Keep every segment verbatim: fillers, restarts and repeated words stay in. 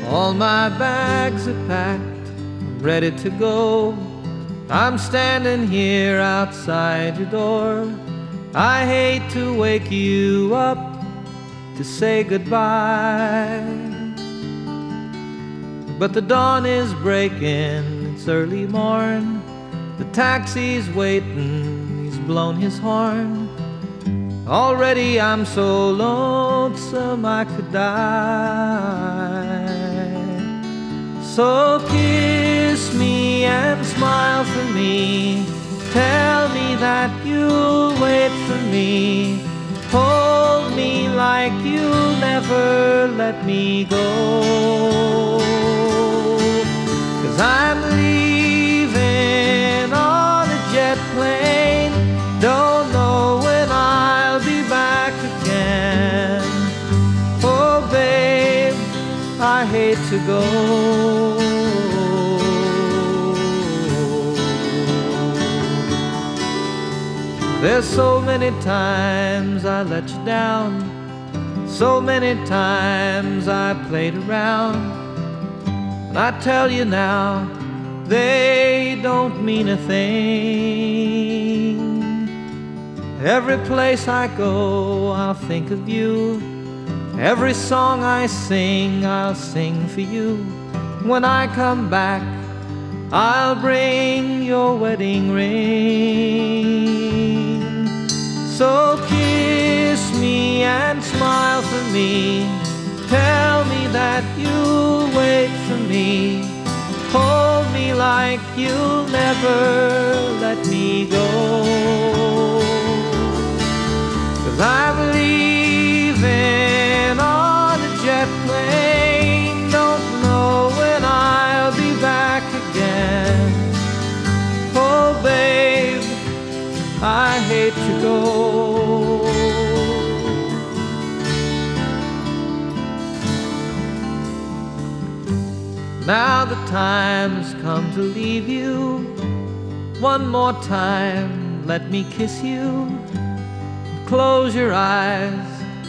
All my bags are packed, I'm ready to go. I'm standing here outside your door. I hate to wake you up to say goodbye, but the dawn is breaking, it's early morn. The taxi's waiting, he's blown his horn. Already I'm so lonesome I could die. So kiss me and smile for me. Tell me that you'll wait for me. Hold me like you'll never let me go. 'Cause I'm leaving on a jet plane. Don't know when I'll be back again. Oh babe, I hate to go. There's so many times I let you down, so many times I played around, and I tell you now, they don't mean a thing. Every place I go, I'll think of you. Every song I sing, I'll sing for you. When I come back, I'll bring your wedding ring. So kiss me and smile for me. Tell me that you'll wait for me. Hold me like you'll never let me go. 'Cause I'm leaving on a jet plane. Don't know when I'll be back again. Oh babe, I hate to go. Now the time has come to leave you. One more time, let me kiss you. Close your eyes,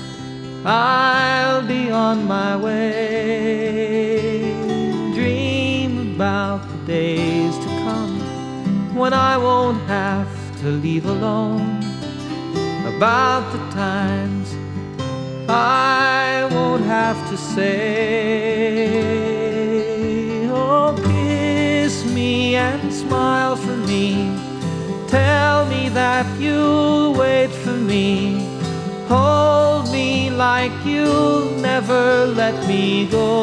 I'll be on my way. Dream about the days to come when I won't have to leave alone. About the times I won't have to say. Oh, kiss me and smile for me. Tell me that you'll wait for me. Hold me like you'll never let me go.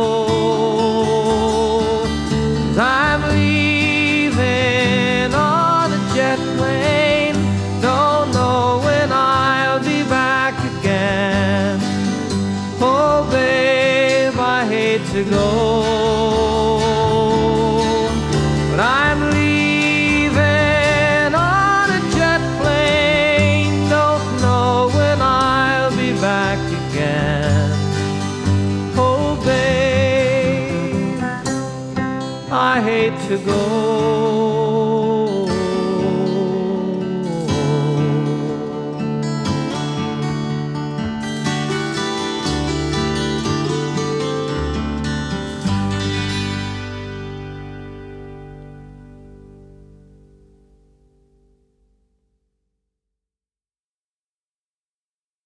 'Cause I'm leaving on a jet plane. Don't know when I'll be back again. Oh babe, I hate to go, but I'm leaving on a jet plane. Don't know when I'll be back again. Oh babe, I hate to go.